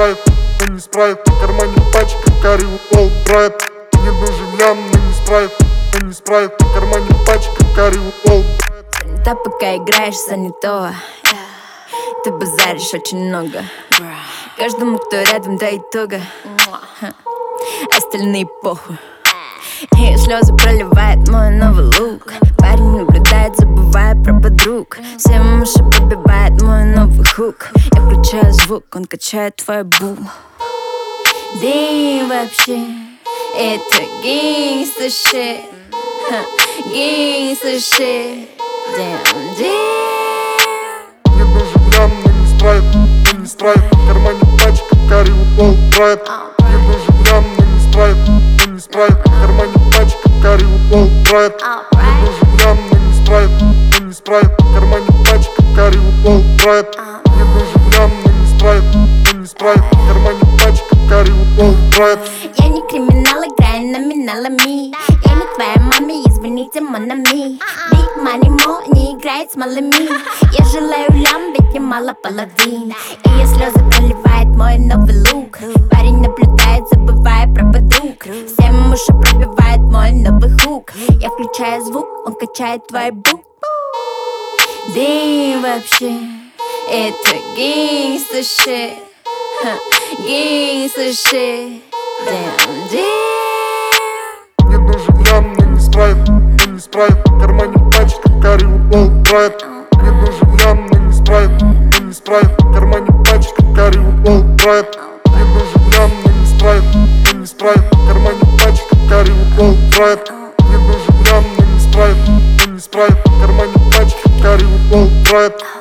справит, но не справит. В кармане пачка, карри упал, брат. Мне нужен лям, но не справит, но не справит. В кармане пачка, карри упал. Занята, пока играешь занятого. Ты базаришь очень много. Каждому, кто рядом, до итога. Остальные похуй. И слезы проливает мой новый лук. Парень наблюдает, забывая про подруг. Всем уши пробивает мой новый хук. Я включаю звук, он качает твой бум. Да и вообще, это гангста shit. Гангста shit. Damn, damn. Мне нужен лям, но не справит, но не справит. В кармане пачка, карри упал, брат. Мне нужен лям, но не справит, но не справит. В кармане пачка, карри упал, брат. Мне нужен лям, но не справит, но не справит. В кармане пачка, карри упал, брат. Мне нужен лям, но не справит, но не справит. В кармане пачка, карри упал, брат. Я не криминал, играю номиналами. Я не твоя маме, извините, монами. Big money more, не играет с малыми. Я желаю лям, ведь немало половин. И я слезы проливает мой новый лук. Парень наблюдает, забывая про подруг. Всем уши пробивает мой новый хук. Я включаю звук, он качает твой бук. Да и вообще, это гангста shit. Гангста shit. Damn, damn. Мне нужен лям, но не справит, но не справит. В кармане пачка, карри упал, брат. Мне нужен лям, но не справит, но не справит. В кармане пачка, карри упал, брат. Мне нужен лям, но не справит, но не справит. В кармане пачка, карри упал, брат. Мне нужен лям, но не справит, но не справит. В кармане пачка, карри упал, брат.